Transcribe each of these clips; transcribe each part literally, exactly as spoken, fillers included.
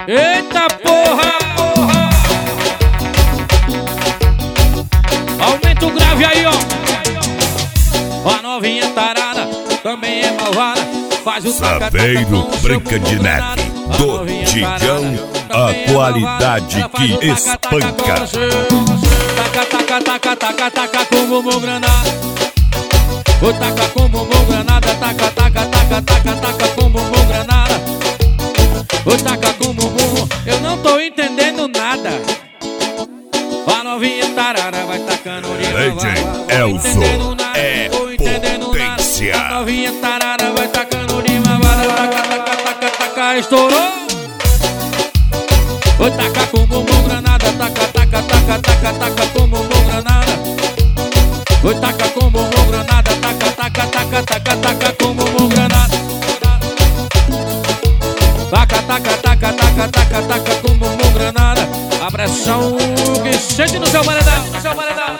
Eita porra, porra. Aumenta o grave aí, ó. A novinha tarada também é malvada. Faz o Saveiro Branca de Neve, do Tigão, a qualidade que espanca. Taca, taca, taca, taca, taca com bumbum granada. Vou tacar com bumbum granada. Taca, taca, taca, taca, taca com bumbum granada. Vou tacar com bumbum. Eu não tô entendendo nada. A novinha tarara vai tacando de D J Elzo é potência. A novinha tarara vai tacando de mamada. Taca, taca, taca, taca, estourou. Vou tacar com bumbum granada. Taca, taca, taca, taca, taca com bumbum granada. Vou tacar com bumbum granada. Taca, taca, taca, taca, taca com bumbum granada. Taca, taca, taca, taca, taca, taca com bumbum granada. A pressão que sente no seu paredão, no seu paredão.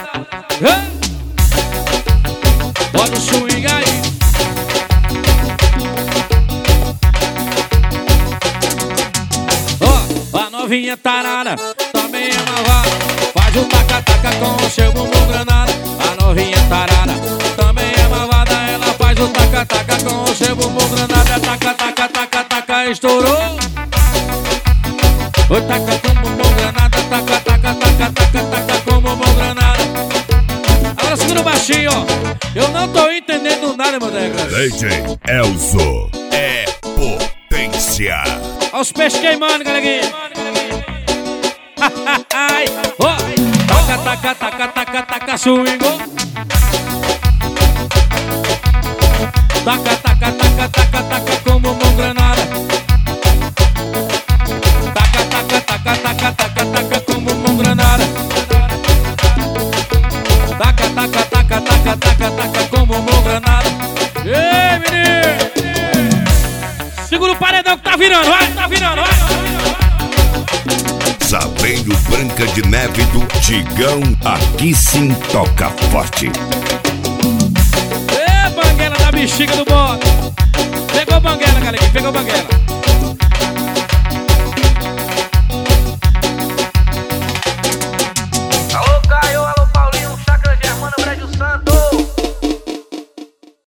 Bota o swing aí. Ó, a novinha tarada também é malvada. Faz o taca-taca com o seu bumbum granada. A novinha tarada também é malvada. Ela faz o taca-taca com o seu bumbum granada. Taca, taca, taca, taca, estourou. Vou tacar com bumbum granada. Taca, taca, taca, taca, taca com bumbum granada. Agora segura o baixinho, ó. Eu não tô entendendo nada, meu Deus. D J Elzo é potência. Olha os peixes queimando, galerinha. Ó, taca, taca, taca, taca, taca, swingou. Taca, taca, taca, taca, taca com bumbum granada. Taca, taca, taca, taca, taca, taca com bumbum granada. Taca, taca, taca, taca, taca, taca com bumbum granada. Ei, menino! Segura o paredão que tá virando, vai, tá virando, vai! Saveiro Branca de Neve do Tigão, aqui sim toca forte. Ê, banguela da bexiga do bode. Pegou banguela, galera, pegou banguela.